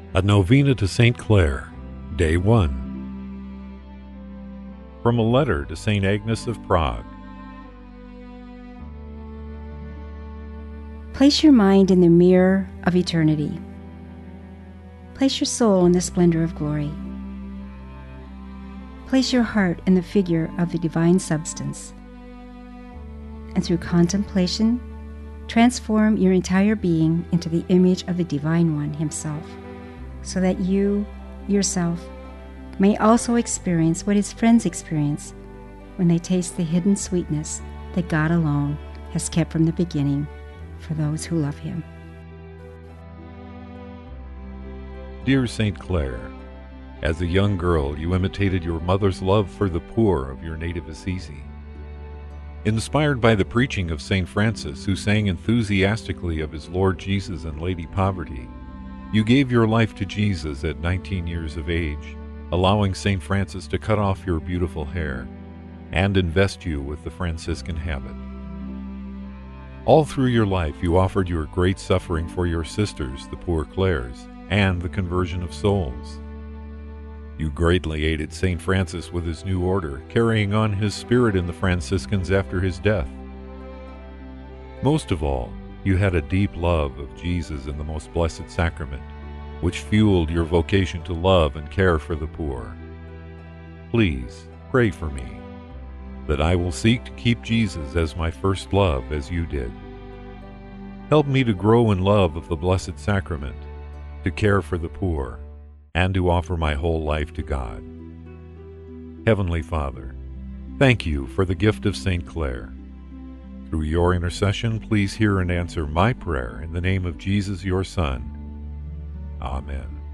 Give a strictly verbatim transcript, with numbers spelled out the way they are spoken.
A Novena to Saint Clare, Day one. From a letter to Saint Agnes of Prague. Place your mind in the mirror of eternity. Place your soul in the splendor of glory. Place your heart in the figure of the divine substance. And through contemplation, transform your entire being into the image of the Divine One Himself, so that you, yourself, may also experience what His friends experience when they taste the hidden sweetness that God alone has kept from the beginning for those who love Him. Dear Saint Clare, as a young girl, you imitated your mother's love for the poor of your native Assisi. Inspired by the preaching of Saint Francis, who sang enthusiastically of his Lord Jesus and Lady Poverty, you gave your life to Jesus at nineteen years of age, allowing Saint Francis to cut off your beautiful hair and invest you with the Franciscan habit. All through your life, you offered your great suffering for your sisters, the poor Clares, and the conversion of souls. You greatly aided Saint Francis with his new order, carrying on his spirit in the Franciscans after his death. Most of all, you had a deep love of Jesus in the Most Blessed Sacrament, which fueled your vocation to love and care for the poor. Please pray for me, that I will seek to keep Jesus as my first love as you did. Help me to grow in love of the Blessed Sacrament, to care for the poor, and to offer my whole life to God. Heavenly Father, thank you for the gift of Saint Clare. Through your intercession, please hear and answer my prayer in the name of Jesus, your Son. Amen.